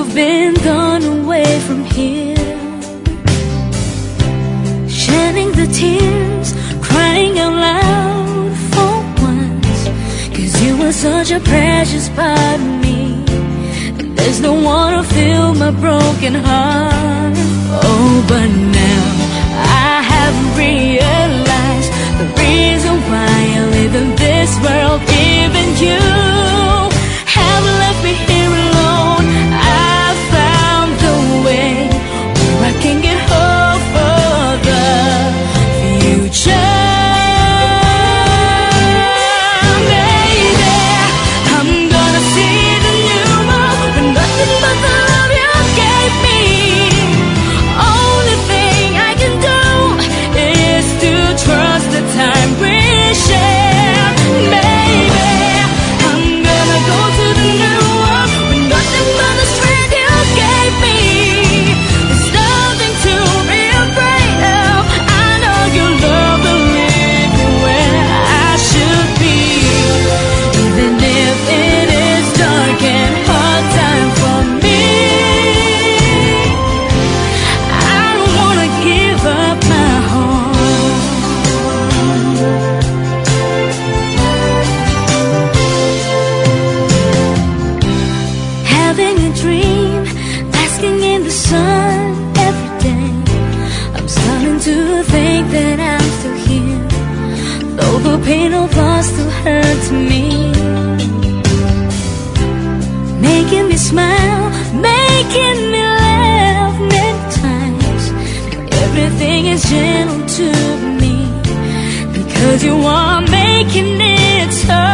you've been gone away from here, shedding the tears, crying out loud for once, 'cause you were such a precious part of me, and there's no one to fill my broken heart. Oh, but now I have realized the reason why I live in this world. Even you have left me here alone. I found the way where I can get hope for the future. Maybe I'm gonna see the new world with nothing but the love you gave me. Only thing I can do is to trust the time we share. Maybe I'm gonna go to the new world with nothing but the strength you gave me. There's nothing to be afraid of. I know your love will lead me where I should be. Even if it is dark and hard time for me, I don't wanna give up my home. Having a dream, basking in the sun every day. I'm starting to think that I'm still here, though the pain of loss still hurts me. Making me smile, making me laugh many times. Everything is gentle to me, because you are making it so.